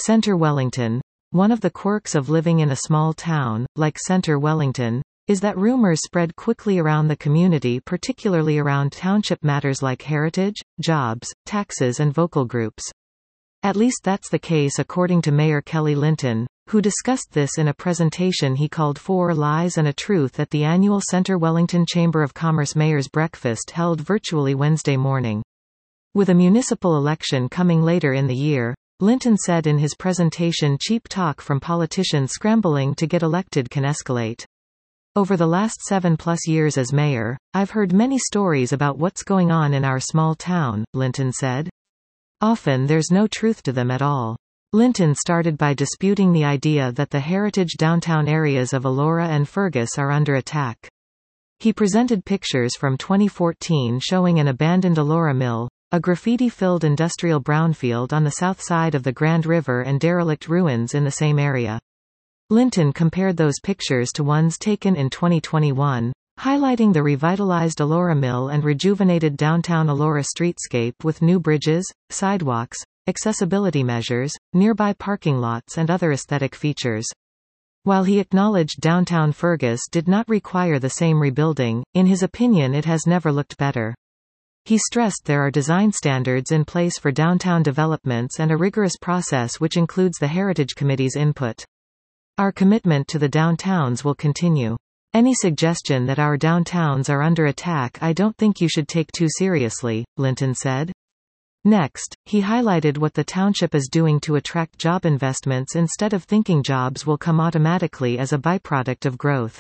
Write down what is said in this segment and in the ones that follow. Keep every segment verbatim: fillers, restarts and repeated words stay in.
Centre Wellington. One of the quirks of living in a small town, like Centre Wellington, is that rumors spread quickly around the community, particularly around township matters like heritage, jobs, taxes and vocal groups. At least that's the case according to Mayor Kelly Linton, who discussed this in a presentation he called Four Lies and a Truth at the annual Centre Wellington Chamber of Commerce Mayor's Breakfast held virtually Wednesday morning. With a municipal election coming later in the year, Linton said in his presentation, cheap talk from politicians scrambling to get elected can escalate. Over the last seven plus years as mayor, I've heard many stories about what's going on in our small town, Linton said. Often there's no truth to them at all. Linton started by disputing the idea that the heritage downtown areas of Elora and Fergus are under attack. He presented pictures from twenty fourteen showing an abandoned Elora mill, a graffiti-filled industrial brownfield on the south side of the Grand River and derelict ruins in the same area. Linton compared those pictures to ones taken in twenty twenty-one, highlighting the revitalized Elora mill and rejuvenated downtown Elora streetscape with new bridges, sidewalks, accessibility measures, nearby parking lots and other aesthetic features. While he acknowledged downtown Fergus did not require the same rebuilding, in his opinion it has never looked better. He stressed there are design standards in place for downtown developments and a rigorous process which includes the Heritage Committee's input. Our commitment to the downtowns will continue. Any suggestion that our downtowns are under attack I don't think you should take too seriously, Linton said. Next, he highlighted what the township is doing to attract job investments instead of thinking jobs will come automatically as a byproduct of growth.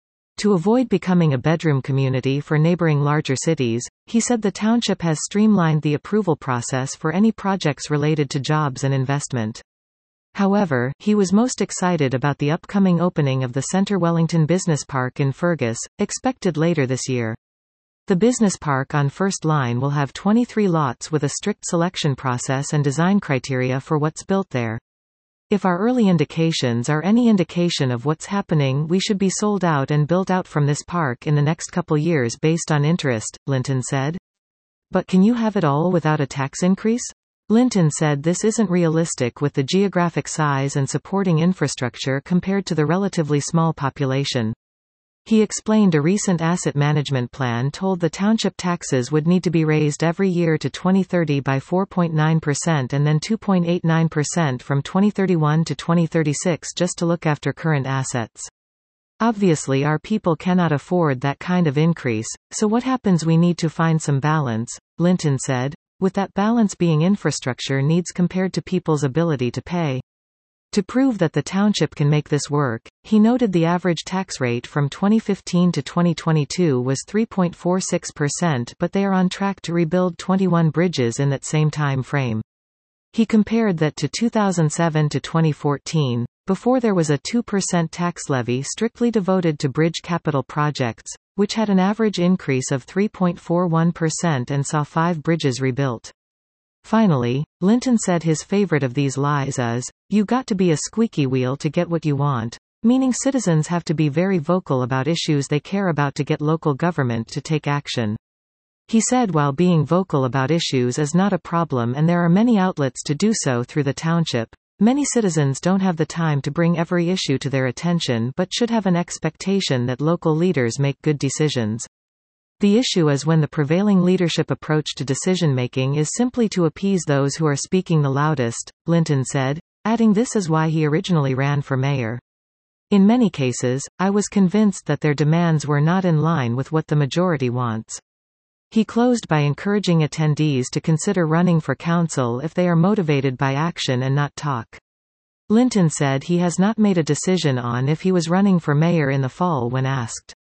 To avoid becoming a bedroom community for neighboring larger cities, he said the township has streamlined the approval process for any projects related to jobs and investment. However, he was most excited about the upcoming opening of the Centre Wellington Business Park in Fergus, expected later this year. The business park on First Line will have twenty-three lots with a strict selection process and design criteria for what's built there. If our early indications are any indication of what's happening, we should be sold out and built out from this park in the next couple years based on interest, Linton said. But can you have it all without a tax increase? Linton said this isn't realistic with the geographic size and supporting infrastructure compared to the relatively small population. He explained a recent asset management plan told the township taxes would need to be raised every year to twenty thirty by four point nine percent and then two point eight nine percent from twenty thirty-one to twenty thirty-six just to look after current assets. Obviously our people cannot afford that kind of increase, so what happens? We need to find some balance, Linton said, with that balance being infrastructure needs compared to people's ability to pay. To prove that the township can make this work, he noted the average tax rate from twenty fifteen to twenty twenty-two was three point four six percent, but they are on track to rebuild twenty-one bridges in that same time frame. He compared that to two thousand seven to twenty fourteen, before there was a two percent tax levy strictly devoted to bridge capital projects, which had an average increase of three point four one percent and saw five bridges rebuilt. Finally, Linton said his favorite of these lies is, "You got to be a squeaky wheel to get what you want," meaning citizens have to be very vocal about issues they care about to get local government to take action. He said while being vocal about issues is not a problem and there are many outlets to do so through the township, many citizens don't have the time to bring every issue to their attention but should have an expectation that local leaders make good decisions. The issue is when the prevailing leadership approach to decision-making is simply to appease those who are speaking the loudest, Linton said, adding this is why he originally ran for mayor. In many cases, I was convinced that their demands were not in line with what the majority wants. He closed by encouraging attendees to consider running for council if they are motivated by action and not talk. Linton said he has not made a decision on if he was running for mayor in the fall when asked.